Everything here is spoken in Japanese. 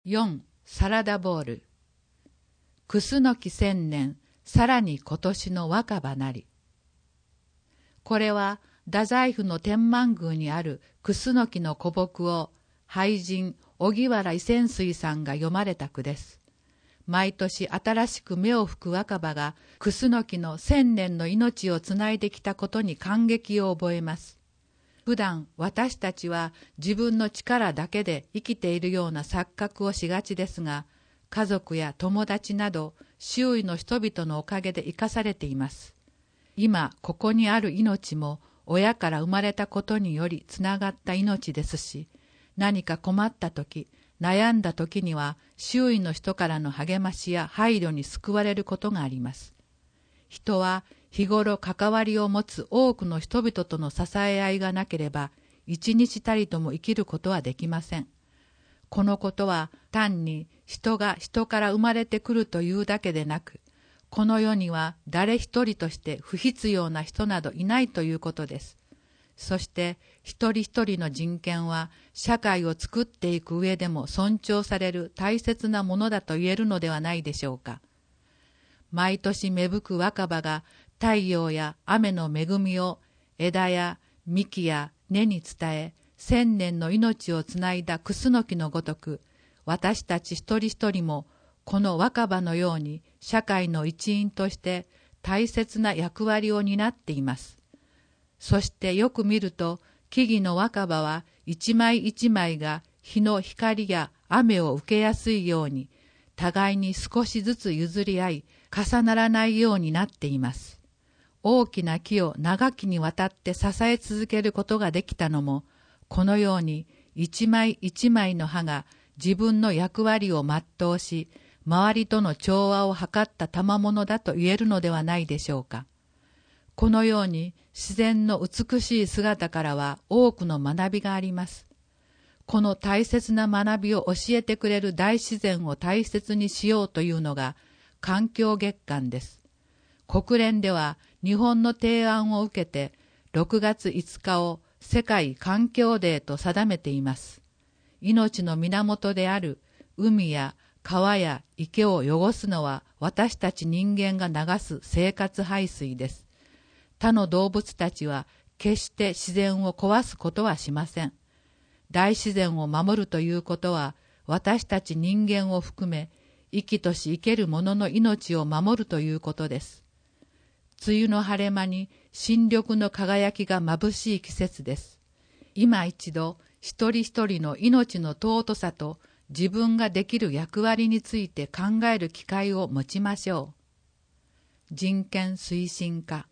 4. サラダボウル。楠木千年、さらに今年の若葉なり。これは、太宰府の天満宮にある楠木の古木を、俳人、荻原伊泉水さんが読まれた句です。毎年新しく芽を吹く若葉が、楠木の千年の命をつないできたことに感激を覚えます。普段私たちは自分の力だけで生きているような錯覚をしがちですが、家族や友達など周囲の人々のおかげで生かされています。今ここにある命も親から生まれたことによりつながった命ですし、何か困った時、悩んだ時には周囲の人からの励ましや配慮に救われることがあります。人は日頃関わりを持つ多くの人々との支え合いがなければ、一日たりとも生きることはできません。このことは単に人が人から生まれてくるというだけでなく、この世には誰一人として不必要な人などいないということです。そして一人一人の人権は社会を作っていく上でも尊重される大切なものだと言えるのではないでしょうか。毎年芽吹く若葉が太陽や雨の恵みを枝や幹や根に伝え、千年の命をつないだ楠木のごとく、私たち一人一人もこの若葉のように社会の一員として大切な役割を担っています。そしてよく見ると、木々の若葉は一枚一枚が日の光や雨を受けやすいように、互いに少しずつ譲り合い、重ならないようになっています。大きな木を長きにわたって支え続けることができたのも、このように一枚一枚の葉が自分の役割を全うし、周りとの調和を図った賜物だと言えるのではないでしょうか。このように自然の美しい姿からは多くの学びがあります。この大切な学びを教えてくれる大自然を大切にしようというのが環境月間です。国連では日本の提案を受けて6月5日を世界環境デーと定めています。命の源である海や川や池を汚すのは私たち人間が流す生活排水です。他の動物たちは決して自然を壊すことはしません。大自然を守るということは私たち人間を含め生きとし生ける者の命を守るということです。梅雨の晴れ間に新緑の輝きが眩しい季節です。今一度一人一人の命の尊さと自分ができる役割について考える機会を持ちましょう。人権推進課